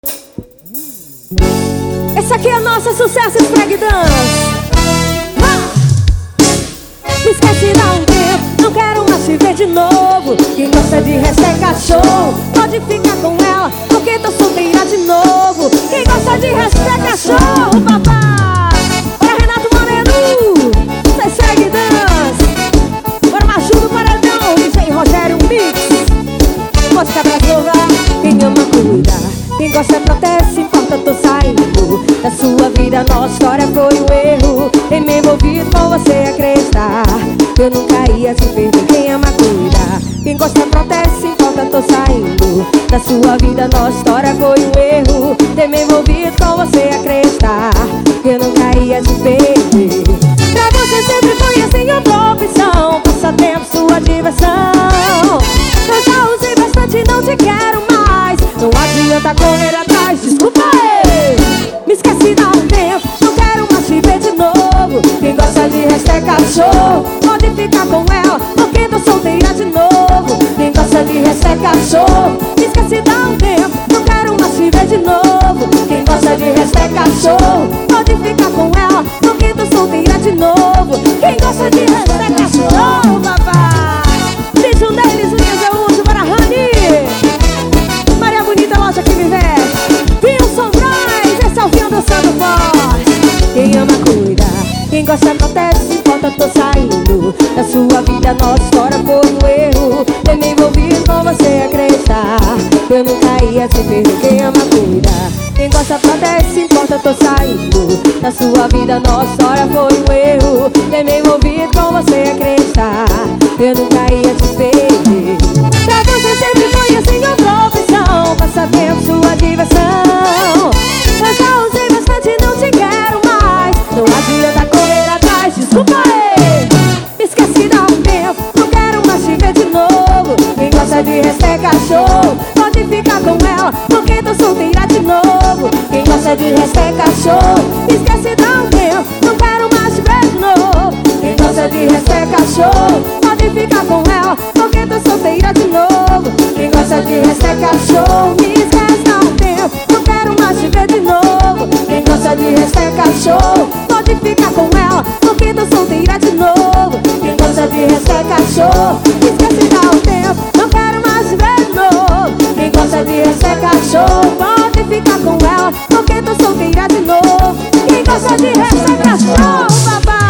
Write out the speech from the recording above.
Esse aqui é nosso sucesso, Esfregue Dance. Me esquece dá um tempo, não quero mais te ver de novo. Quem gosta de resto é cachorro, pode ficar com ela, porque tô solteira de novo. Quem gosta de resto é cachorro, papai. Bora, Renato Moreno, cê Esfregue Dance. Bora, Maju do Paredão, DJ Rogério Mix. Gosta pra provar, quem ama cuida, quem gosta protege, importa, tô saindo da sua vida, nossa história foi um erro. Em me envolvido com você acreditar, eu nunca ia te perder. Quem ama cuida, quem gosta protege, importa, tô saindo da sua vida, nossa história foi um erro. Em me envolvido com você acreditar, eu nunca ia te perder. Pra você sempre foi assim outra opção, passatempo, sua diversão. Eu já usei bastante, não te quero mais. Não adianta correr atrás, desculpa aí. Me esqueci dá um tempo, não quero mais te ver de novo. Quem gosta de resto é cachorro, pode ficar com ela, porque tô solteira de novo. Quem gosta de resto é cachorro, me esqueci dá um tempo, não quero mais te ver de novo. Quem gosta de resto é cachorro, pode ficar com ela, porque tô solteira de novo. Quem gosta de resto é cachorro, papai. Diz um deles, Luiz, eu uso para Rani. Maria Bonita, loja que me veste. Wilson Braz, esse é o Vinho dançando forte. Quem ama cuida, quem gosta protege, importa, tô saindo da sua vida, nossa história foi um erro. Eu me envolvi com você acreditar, eu nunca ia te perder. Quem ama cuida, quem gosta protege, importa, tô saindo da sua vida, nossa história foi um erro. Eu me envolvi com você acreditar, eu nunca ia te perder. Pra você sempre foi assim outra opção, passatempo, sua diversão. Eu já usei bastante, não te quero mais. Não adianta correr atrás, desculpa aí. Me esqueci dá um tempo, não quero mais te ver de novo. Quem gosta de resto é cachorro, pode ficar com ela, porque tô solteira de novo. Quem gosta de resto é cachorro, me esqueci dá um tempo, não quero mais te ver de novo. Quem gosta de resto é cachorro, pode ficar com ela, porque tô solteira de novo. Quem gosta de resto é cachorro, me esquece dá um tempo, não quero mais te ver de novo. Quem gosta de resto é cachorro, pode ficar com ela, porque tô solteira de novo. Quem gosta de resto é cachorro, me esquece dá um tempo, não quero mais te ver de novo. Quem gosta de resto é cachorro, pode ficar com ela, porque tô solteira de novo. Quem gosta de resto é cachorro, papai.